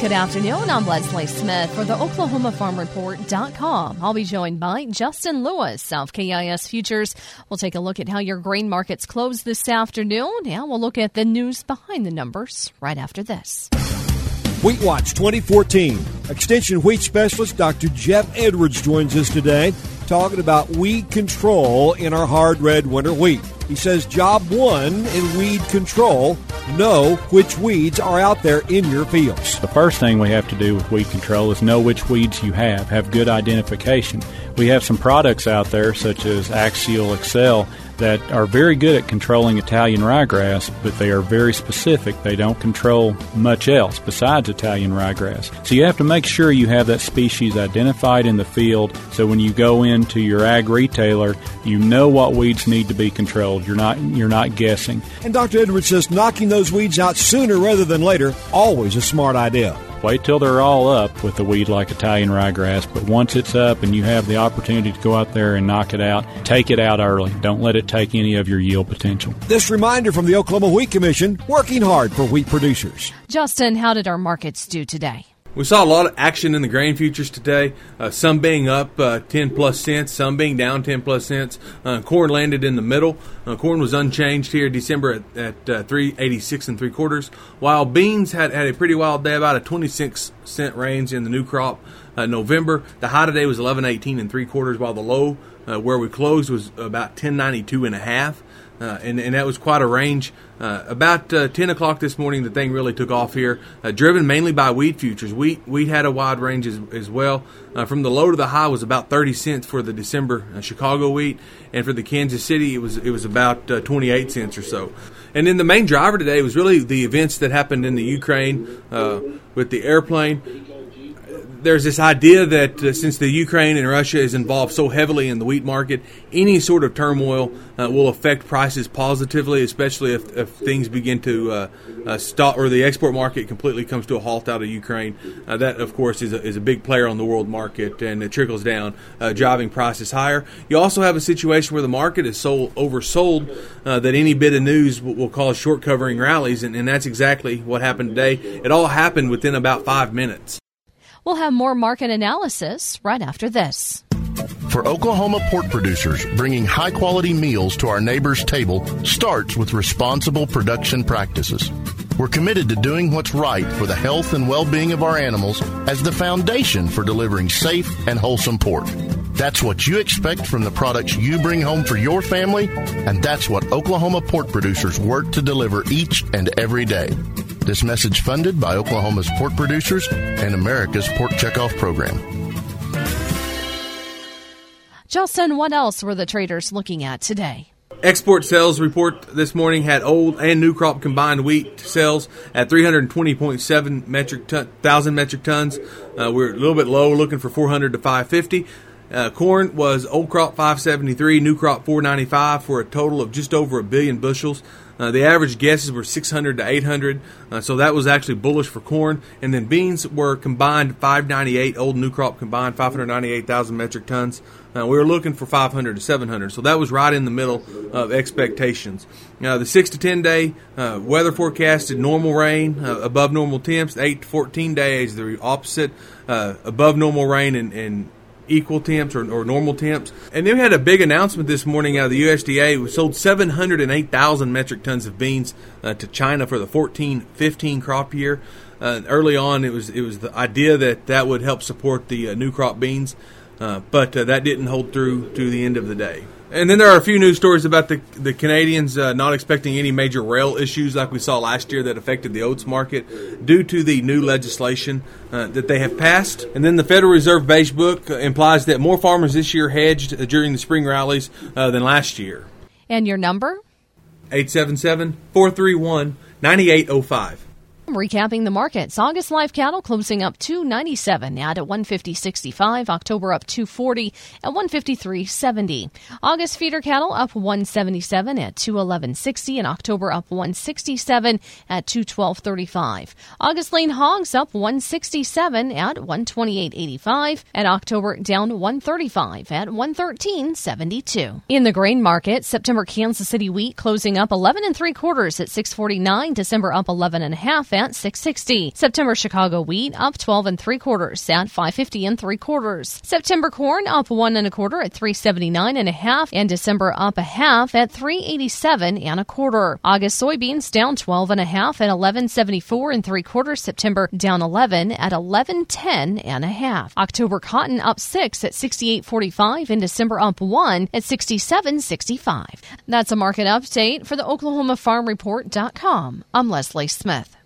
Good afternoon. I'm Leslie Smith for the OklahomaFarmReport.com. I'll be joined by Justin Lewis of KIS Futures. We'll take a look at how your grain markets closed this afternoon, and we'll look at the news behind the numbers right after this. Wheat Watch 2014. Extension wheat specialist Dr. Jeff Edwards joins us today talking about weed control in our hard red winter wheat. He says job one in weed control, know which weeds are out there in your fields. The first thing we have to do with weed control is know which weeds you have good identification. We have some products out there such as Axial Excel that are very good at controlling Italian ryegrass, but they are very specific. They don't control much else besides Italian ryegrass. So you have to make sure you have that species identified in the field so when you go into your ag retailer, you know what weeds need to be controlled. You're not guessing. And Dr. Edwards says knocking those weeds out sooner rather than later, always a smart idea. Wait till they're all up with a weed like Italian ryegrass, but once it's up and you have the opportunity to go out there and knock it out, take it out early. Don't let it take any of your yield potential. This reminder from the Oklahoma Wheat Commission, working hard for wheat producers. Justin, how did our markets do today? We saw a lot of action in the grain futures today, some being up 10-plus cents, some being down 10-plus cents. Corn landed in the middle. Corn was unchanged here December at $3.86 3/4, while beans had a pretty wild day, about a 26-cent range in the new crop. November, the high today was $11.18 3/4, while the low where we closed was about $10.92 1/2. And that was quite a range. About 10 o'clock this morning, the thing really took off here, driven mainly by wheat futures. Wheat had a wide range as well. From the low to the high was about 30 cents for the December Chicago wheat, and for the Kansas City, it was about 28 cents or so. And then the main driver today was really the events that happened in the Ukraine with the airplane. There's this idea that since the Ukraine and Russia is involved so heavily in the wheat market, any sort of turmoil will affect prices positively, especially if things begin to stop or the export market completely comes to a halt out of Ukraine. That, of course, is a big player on the world market, and it trickles down, driving prices higher. You also have a situation where the market is so oversold that any bit of news will cause short covering rallies, and that's exactly what happened today. It all happened within about 5 minutes. We'll have more market analysis right after this. For Oklahoma pork producers, bringing high-quality meals to our neighbors' table starts with responsible production practices. We're committed to doing what's right for the health and well-being of our animals as the foundation for delivering safe and wholesome pork. That's what you expect from the products you bring home for your family, and that's what Oklahoma pork producers work to deliver each and every day. This message funded by Oklahoma's pork producers and America's Pork Checkoff Program. Justin, what else were the traders looking at today? Export sales report this morning had old and new crop combined wheat sales at 320.7 thousand metric tons. We're a little bit low, looking for 400 to 550. Corn was old crop 573, new crop 495 for a total of just over 1 billion bushels. The average guesses were 600 to 800, so that was actually bullish for corn. And then beans were combined 598, old new crop combined 598,000 metric tons. We were looking for 500 to 700, so that was right in the middle of expectations. The 6 to 10 day weather forecasted normal rain, above normal temps. 8 to 14 days the opposite, above normal rain and equal temps or normal temps. And then we had a big announcement this morning out of the USDA. We sold 708,000 metric tons of beans to China for the 14-15 crop year. Early on, it was the idea that would help support the new crop beans, but that didn't hold through to the end of the day. And then there are a few news stories about the Canadians not expecting any major rail issues like we saw last year that affected the oats market due to the new legislation that they have passed. And then the Federal Reserve Beige Book implies that more farmers this year hedged during the spring rallies than last year. And your number? 877-431-9805. Recapping the markets, August live cattle closing up $297 at 150.65. October up $240 at 153.70. August feeder cattle up $177 at 211.60, and October up $167 at 212.35. August lean hogs up $167 at 128.85, and October down $135 at 113.72. In the grain market, September Kansas City wheat closing up 11 3/4 at 6.49. December up 11 1/2 at at 660. September Chicago wheat up 12 3/4 at 550 3/4. September corn up 1 1/4 at 379 1/2, and December up 1/2 at 387 1/4. August soybeans down 12 1/2 at 1174 3/4. September down 11 at 1110 1/2. October cotton up 6 at 68.45, and December up 1 at 67.65. That's a market update for the OklahomaFarmReport.com. I'm Leslie Smith.